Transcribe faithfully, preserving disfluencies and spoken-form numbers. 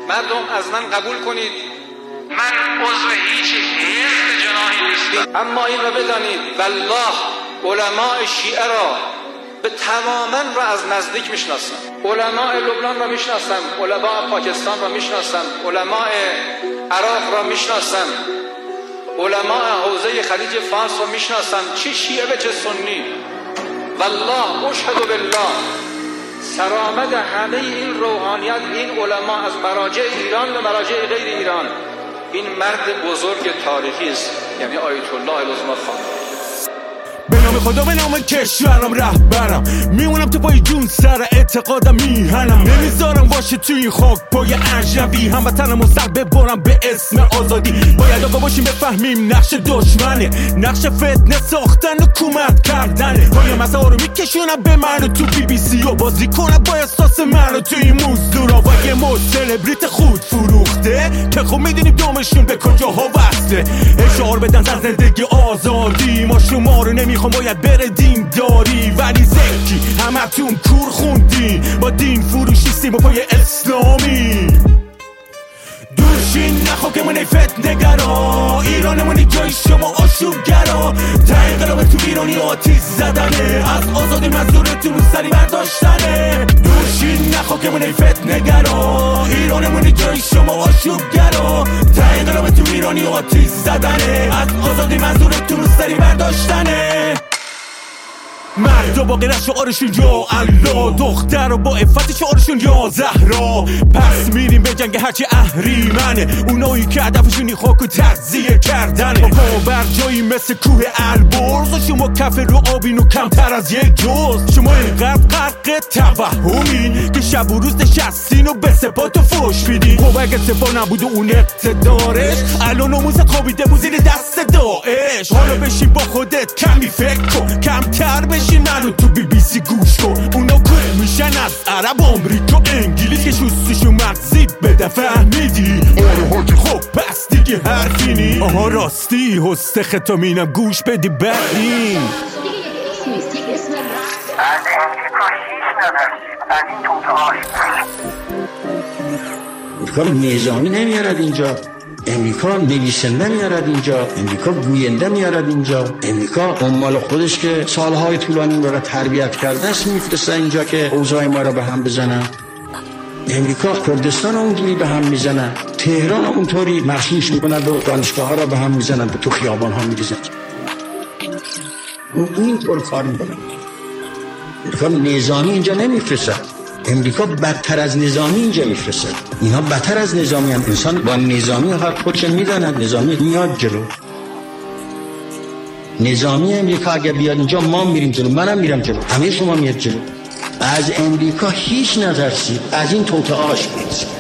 مردم از من قبول کنید من عضو هیچ حزب جناحی نیستم، اما این را بدانید والله علماء شیعه را به تماما را از نزدیک میشناسم. علماء لبنان را میشناسم، علماء پاکستان را میشناسم، علماء عراق را میشناسم، علماء حوزه خلیج فارس را میشناسم، چه شیعه و چه سنی. والله اشهد بالله سرآمد همه این روحانیت، این علما از مراجع ایران و مراجع غیر ایران، این مرد بزرگ تاریخی است، یعنی آیت الله العظمی خامنه‌ای. به نام خدا، به نام کشورم رهبرم، میمونم تو پای جون سر اعتقادم میهنم، نمیذارم باشه توی این خاک پای اجنبی، هموطنمو سر ببرم به اسم آزادی. باید آقا باشیم بفهمیم نقش دشمنه، نقش فتنه ساختن و حکومت کردنه. پای مسئله رو میکشونم به من تو بی بی سی و بازی کنم با احساس من تو این موضوع با یه مو سلبریت خود فروخته که خب میدونیم دومشون به کجاها وصله. اشعار بدن در زندگی آزادی، ما شما رو نمیخوام باید بره دین داری، ولی زکی همتون کور خوندین با دین فروشیستیم و پای اسلامی. دوشین نخوا که منی فتنگرا، ایرانمونی جای شما آشوبگرا، تایی قلابه تو ایرانی آتیش زدنه، از آزادی منظورتون رو سری برداشتنه. دوشین نخوا که منی فتنگرا، ایرانمونی جای شما آشوبگرا، تایی قلابه تو ایرانی آتیش زدنه، از آزادی منظورتون رو سری برداشتنه. مرد و با غیرت شعارشون یا الله، دختر و با عفت شعارشون یا زهرا. پس میریم به جنگ هرچی اهریمنه، اونایی که هدفشونی خاک و تغذیه کردنه. ما بر جایی مثل کوه البرز و شما کف رو آبین و کمتر از یک جز. شما اینقدر غرق توهمین که شب و روز نشستین و به سپات و فوش میدین. خب اگه سپا نبود و اون اقتدارش، الان نموزت خوابیده بود زیر دست داعش. حالا بشین با خودت کمی فکر کن، کمتر بشین منو تو بی بی سی گوش کن. اونا کل میشن از عرب آمریکا انگلیس که شستشو مغزید بده، فهمیدی؟ آره حاجی خب پس دیگه حرفی نی. آها راستی هسته ختامینم گوش بدی بدین. از امریکا هیچ نترسید، از این توته هاش امریکا نظامی نمیارد اینجا، امریکا نویسنده میارد اینجا، امریکا گوینده میارد اینجا، امریکا عمال خودش که سالهای طولانی را تربیت کرده است میفرسته اینجا که اوضاع ما را به هم بزنن. امریکا کردستان اونجوری به هم میزنن، تهران اونطوری مخصوص میکنند و دانشگاه ها را به هم میزنند و تو خیابان ها میریزند. اینطور کار میکنند. امریکا نظامی اینجا نمیفرسته، امریکا بدتر از نظامی اینجا میفرسته. اینا بدتر از نظامی هم. انسان با نظامی هر خودش میداند، نظامی میاد جلو. نظامی امریکا اگه بیاد اینجا ما میریم جلو، منم میرم جلو، همه شما میاد جلو. از امریکا هیچ نترسید، از این توطئه آش برسید.